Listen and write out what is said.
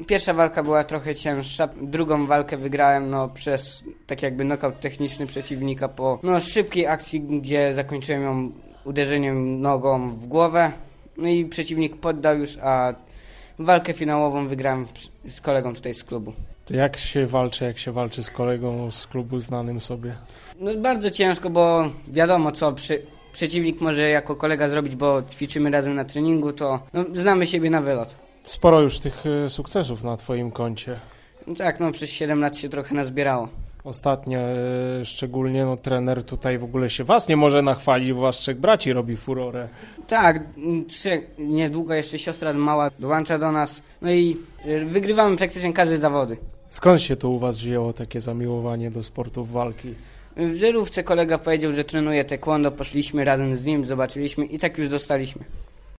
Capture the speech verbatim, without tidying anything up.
pierwsza walka była trochę cięższa, drugą walkę wygrałem no przez tak jakby knockout techniczny przeciwnika po no szybkiej akcji, gdzie zakończyłem ją uderzeniem nogą w głowę. No i przeciwnik poddał już, a walkę finałową wygrałem z kolegą tutaj z klubu. To jak się walczy, jak się walczy z kolegą z klubu znanym sobie? No bardzo ciężko, bo wiadomo co przy, przeciwnik może jako kolega zrobić, bo ćwiczymy razem na treningu, to no, znamy siebie na wylot. Sporo już tych y, sukcesów na twoim koncie. No tak, no przez siedem lat się trochę nazbierało. Ostatnio y, szczególnie no, trener tutaj w ogóle się was nie może nachwalić, bo was trzech braci robi furorę. Tak, trzy, niedługo jeszcze siostra mała dołącza do nas, no i y, wygrywamy praktycznie każde zawody. Skąd się to u was wzięło takie zamiłowanie do sportów walki? W żyrówce kolega powiedział, że trenuje taekwondo, poszliśmy razem z nim, zobaczyliśmy i tak już zostaliśmy.